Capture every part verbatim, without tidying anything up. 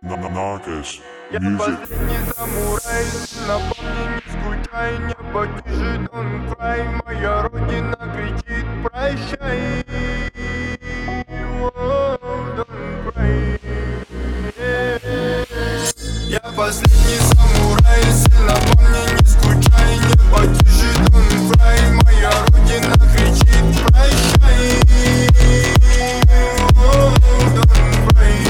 На на Накеш Я последний самурай, на помни не скучай, небо тишит, он край, моя родина кричит прощай. О, don't cry. Я последний самурай, сильно помни не скучай, небо тишит, он край, моя родина кричит прощай. О, don't cry.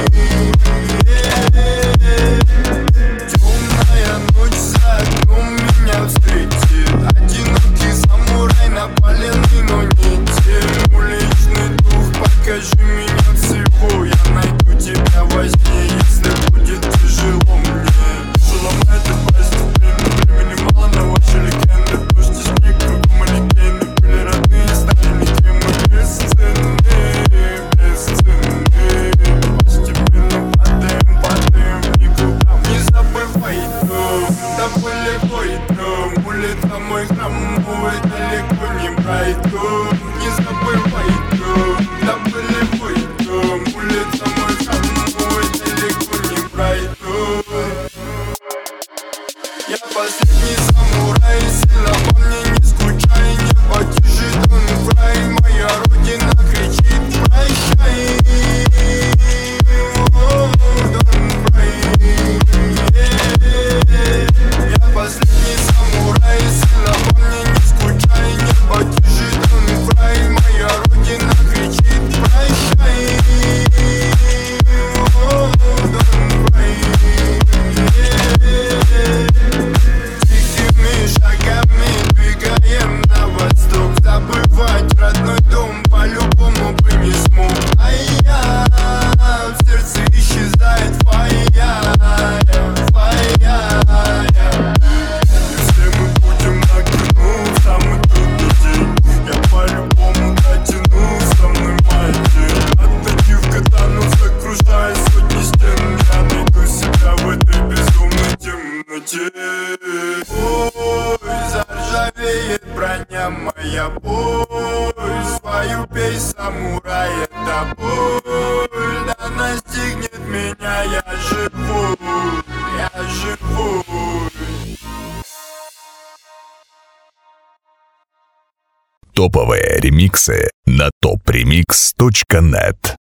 Темная ночь за окном меня встретит, одинокий самурай напаленный, но не тем. Уличный дух, покажи меня всего, я найду тебя во сне, если будет тяжело мне. Что ломает и пасть, времени мало на ваши легенды. Дождь и снег, кругом манекены, были родные, стали никем. Мы бесценны, бесценны. Постепенно падаем, падаем никуда. Не забывай дом, тобой легко идем. Улица мой храм, мой далеко не пройду. Не забывай дом, тобой легко идем. Улица мой храм, мой далеко не пройду. Я последний самурай, сильно по мне не скучай, небо тишит, он край, моя родина кричит прощай. О, don't cry. Я последний самурай, сильно по мне не скучай, небо тишит, он край, моя родина кричит прощай. О, don't cry. Тихими шагами двигаем на восток, забывать родной дом по-любому бы не смог. А я в сердце исчезает фая, фая. Если мы будем на кону в самый трудный день, я по-любому дотяну со мной магию. Отдаю в катану, закружая сотни стен, я найду себя в этой безумной темноте. Ой, заржавеет броня моя, бой, свою песнь самурай, это боль, да настигнет меня, я живу, я живу. Топовые ремиксы на топ ремикс точка нет.